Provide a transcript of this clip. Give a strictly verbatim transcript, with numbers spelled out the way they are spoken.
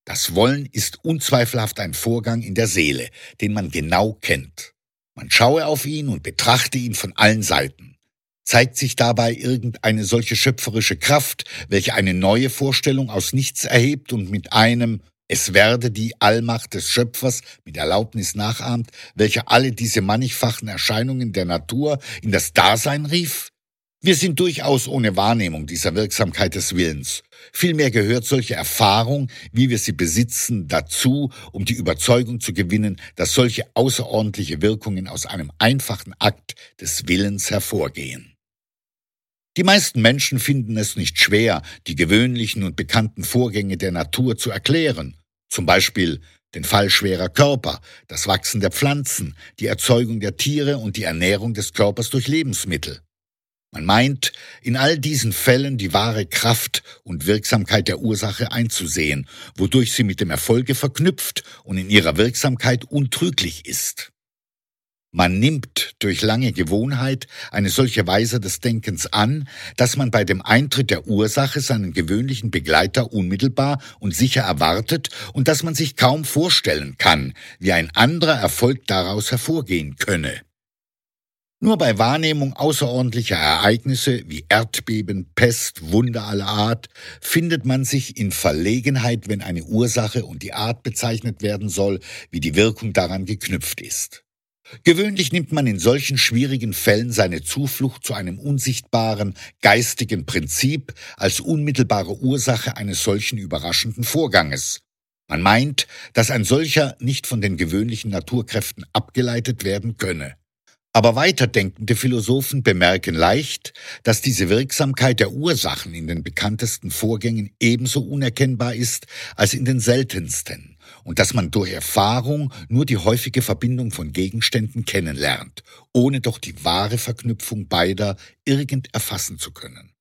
Das Wollen ist unzweifelhaft ein Vorgang in der Seele, den man genau kennt. Man schaue auf ihn und betrachte ihn von allen Seiten. Zeigt sich dabei irgendeine solche schöpferische Kraft, welche eine neue Vorstellung aus nichts erhebt und mit einem „Es werde“ die Allmacht des Schöpfers mit Erlaubnis nachahmt, welcher alle diese mannigfachen Erscheinungen der Natur in das Dasein rief? Wir sind durchaus ohne Wahrnehmung dieser Wirksamkeit des Willens. Vielmehr gehört solche Erfahrung, wie wir sie besitzen, dazu, um die Überzeugung zu gewinnen, dass solche außerordentliche Wirkungen aus einem einfachen Akt des Willens hervorgehen. Die meisten Menschen finden es nicht schwer, die gewöhnlichen und bekannten Vorgänge der Natur zu erklären. Zum Beispiel den Fall schwerer Körper, das Wachsen der Pflanzen, die Erzeugung der Tiere und die Ernährung des Körpers durch Lebensmittel. Man meint, in all diesen Fällen die wahre Kraft und Wirksamkeit der Ursache einzusehen, wodurch sie mit dem Erfolge verknüpft und in ihrer Wirksamkeit untrüglich ist. Man nimmt durch lange Gewohnheit eine solche Weise des Denkens an, dass man bei dem Eintritt der Ursache seinen gewöhnlichen Begleiter unmittelbar und sicher erwartet und dass man sich kaum vorstellen kann, wie ein anderer Erfolg daraus hervorgehen könne. Nur bei Wahrnehmung außerordentlicher Ereignisse wie Erdbeben, Pest, Wunder aller Art findet man sich in Verlegenheit, wenn eine Ursache und die Art bezeichnet werden soll, wie die Wirkung daran geknüpft ist. Gewöhnlich nimmt man in solchen schwierigen Fällen seine Zuflucht zu einem unsichtbaren, geistigen Prinzip als unmittelbare Ursache eines solchen überraschenden Vorganges. Man meint, dass ein solcher nicht von den gewöhnlichen Naturkräften abgeleitet werden könne. Aber weiterdenkende Philosophen bemerken leicht, dass diese Wirksamkeit der Ursachen in den bekanntesten Vorgängen ebenso unerkennbar ist als in den seltensten und dass man durch Erfahrung nur die häufige Verbindung von Gegenständen kennenlernt, ohne doch die wahre Verknüpfung beider irgend erfassen zu können.